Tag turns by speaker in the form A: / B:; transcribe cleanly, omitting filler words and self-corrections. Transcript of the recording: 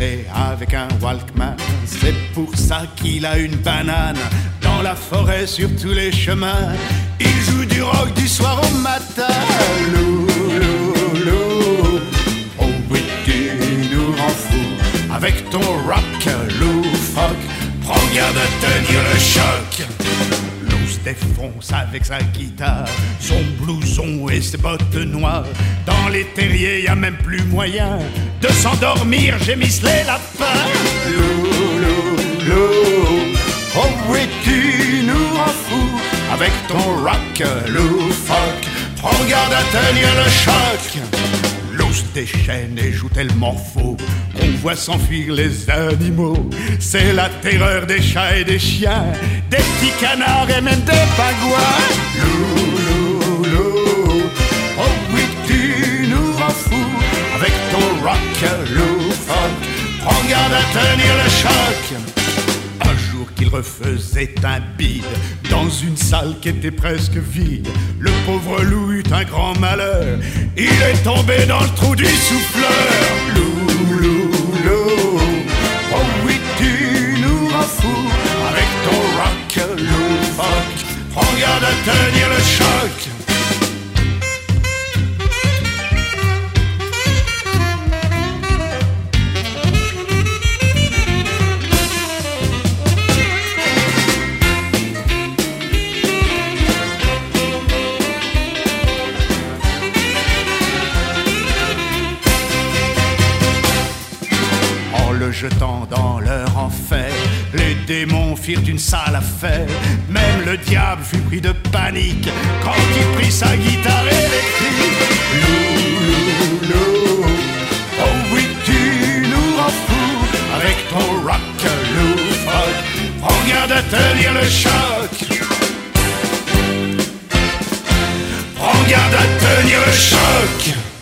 A: fait avec un Walkman. C'est pour ça qu'il a une banane dans la forêt sur tous les chemins. Il joue du rock du soir au matin. Lou, lou, lou. Oh oui, tu nous rends fou avec ton rock loufoque. Prends garde à tenir le choc. Lou se défonce avec sa guitare, son blouson et ses bottes noires. Dans les terriers, y a même plus moyen de s'endormir, gémissent les lapins. Lou, lou, lou. Oh oui, tu nous rends fou avec ton rock loufoque. Prends garde à tenir le choc. L'eau se déchaîne et joue tellement faux qu'on voit s'enfuir les animaux. C'est la terreur des chats et des chiens, des petits canards et même des pingouins. Lou, lou, lou. Oh oui, tu nous rends fou avec ton rock loufoque. Prends garde à tenir le choc. Un jour qu'il refaisait un bide dans une salle qui était presque vide, le pauvre loup eut un grand malheur. Il est tombé dans le trou du souffleur. Lou, lou, lou. Oh oui, tu nous rends fou avec ton rock loufoque. Prends garde à tenir le choc. Le jetant dans leur enfer, les démons firent une sale affaire. Même le diable fut pris de panique quand il prit sa guitare électrique. Lou, lou, lou. Oh oui, tu nous rends fou avec ton rock loufoque. Prends garde à tenir le choc. Prends garde à tenir le choc.